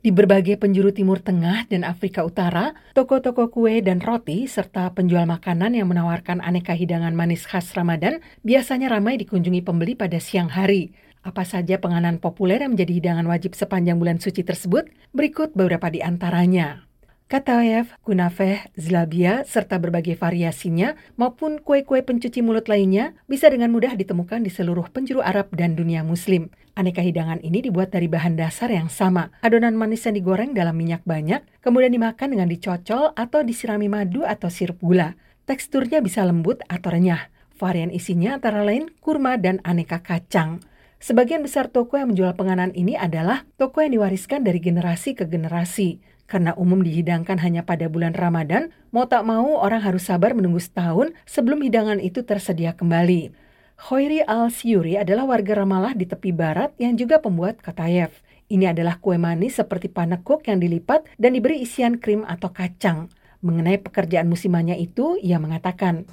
Di berbagai penjuru Timur Tengah dan Afrika Utara, toko-toko kue dan roti serta penjual makanan yang menawarkan aneka hidangan manis khas Ramadan biasanya ramai dikunjungi pembeli pada siang hari. Apa saja penganan populer yang menjadi hidangan wajib sepanjang bulan suci tersebut? Berikut beberapa di antaranya. Katayef, kunafeh, zlabia, serta berbagai variasinya maupun kue-kue pencuci mulut lainnya bisa dengan mudah ditemukan di seluruh penjuru Arab dan dunia Muslim. Aneka hidangan ini dibuat dari bahan dasar yang sama. Adonan manis yang digoreng dalam minyak banyak, kemudian dimakan dengan dicocol atau disirami madu atau sirup gula. Teksturnya bisa lembut atau renyah. Varian isinya antara lain kurma dan aneka kacang. Sebagian besar toko yang menjual penganan ini adalah toko yang diwariskan dari generasi ke generasi. Karena umum dihidangkan hanya pada bulan Ramadan, mau tak mau orang harus sabar menunggu setahun sebelum hidangan itu tersedia kembali. Khoiri Al-Siyuri adalah warga Ramallah di tepi barat yang juga pembuat katayef. Ini adalah kue manis seperti panekuk yang dilipat dan diberi isian krim atau kacang. Mengenai pekerjaan musimannya itu, ia mengatakan,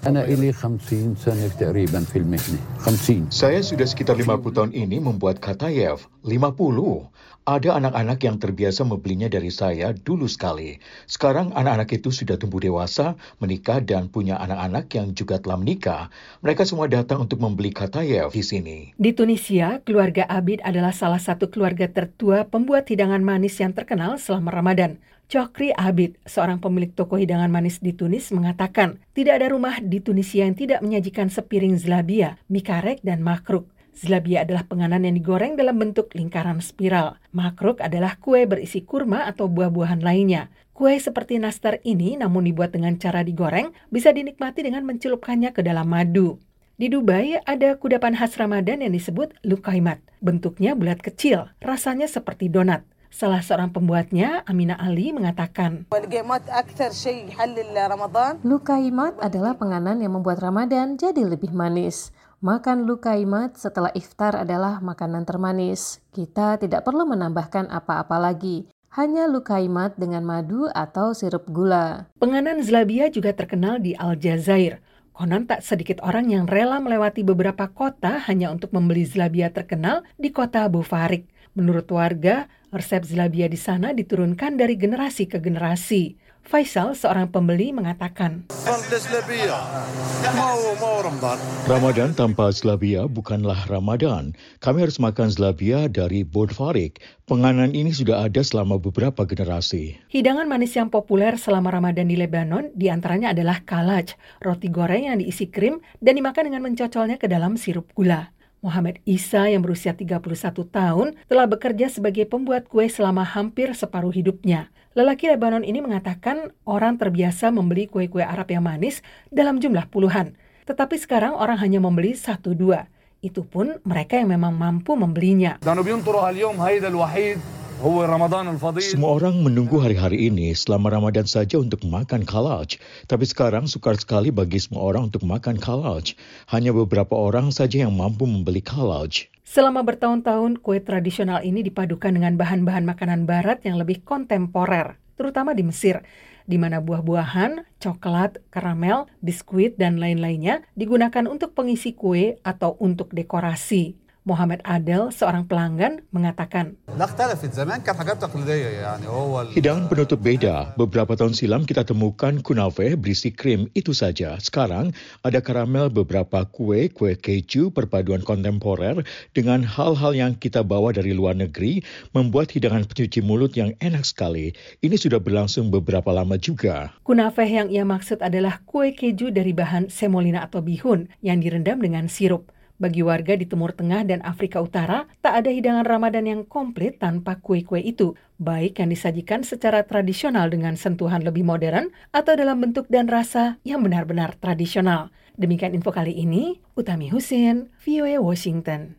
Saya sudah sekitar 50 tahun ini membuat katayef. 50. Ada anak-anak yang terbiasa membelinya dari saya dulu sekali. Sekarang anak-anak itu sudah tumbuh dewasa, menikah dan punya anak-anak yang juga telah menikah. Mereka semua datang untuk membeli katayef di sini. Di Tunisia, keluarga Abid adalah salah satu keluarga tertua pembuat hidangan manis yang terkenal selama Ramadan. Chokri Abid, seorang pemilik toko hidangan manis di Tunis, mengatakan tidak ada rumah di Tunisia yang tidak menyajikan sepiring zlabia, mikarek, dan makruk. Zlabia adalah penganan yang digoreng dalam bentuk lingkaran spiral. Makruk adalah kue berisi kurma atau buah-buahan lainnya. Kue seperti nastar ini namun dibuat dengan cara digoreng, bisa dinikmati dengan mencelupkannya ke dalam madu. Di Dubai ada kudapan khas Ramadan yang disebut lukaimat. Bentuknya bulat kecil, rasanya seperti donat. Salah seorang pembuatnya, Amina Ali, mengatakan, Lukaimat adalah penganan yang membuat Ramadan jadi lebih manis. Makan lukaimat setelah iftar adalah makanan termanis. Kita tidak perlu menambahkan apa-apa lagi. Hanya lukaimat dengan madu atau sirup gula. Penganan zlabia juga terkenal di Aljazair. Konon tak sedikit orang yang rela melewati beberapa kota hanya untuk membeli zlabia terkenal di kota Bufarik. Menurut warga, resep zlabia di sana diturunkan dari generasi ke generasi. Faisal, seorang pembeli, mengatakan, Ramadan tanpa zlabia bukanlah Ramadan. Kami harus makan zlabia dari Bufarik. Penganan ini sudah ada selama beberapa generasi. Hidangan manis yang populer selama Ramadan di Lebanon diantaranya adalah kalaj, roti goreng yang diisi krim dan dimakan dengan mencocolnya ke dalam sirup gula. Muhammad Isa yang berusia 31 tahun telah bekerja sebagai pembuat kue selama hampir separuh hidupnya. Lelaki Lebanon ini mengatakan orang terbiasa membeli kue-kue Arab yang manis dalam jumlah puluhan. Tetapi sekarang orang hanya membeli 1-2. Itu pun mereka yang memang mampu membelinya. Semua orang menunggu hari-hari ini selama Ramadan saja untuk makan kalaj. Tapi sekarang sukar sekali bagi semua orang untuk makan kalaj. Hanya beberapa orang saja yang mampu membeli kalaj. Selama bertahun-tahun, kue tradisional ini dipadukan dengan bahan-bahan makanan barat yang lebih kontemporer, terutama di Mesir, di mana buah-buahan, coklat, karamel, biskuit, dan lain-lainnya digunakan untuk pengisi kue atau untuk dekorasi. Muhammad Adel, seorang pelanggan, mengatakan, Hidangan penutup beda. Beberapa tahun silam kita temukan kunafeh berisi krim, itu saja. Sekarang ada karamel, beberapa kue keju, perpaduan kontemporer dengan hal-hal yang kita bawa dari luar negeri, membuat hidangan pencuci mulut yang enak sekali. Ini sudah berlangsung beberapa lama juga. Kunafeh yang ia maksud adalah kue keju dari bahan semolina atau bihun yang direndam dengan sirup. Bagi warga di Timur Tengah dan Afrika Utara, tak ada hidangan Ramadan yang komplit tanpa kue-kue itu, baik yang disajikan secara tradisional dengan sentuhan lebih modern atau dalam bentuk dan rasa yang benar-benar tradisional. Demikian info kali ini, Utami Husin, VOA Washington.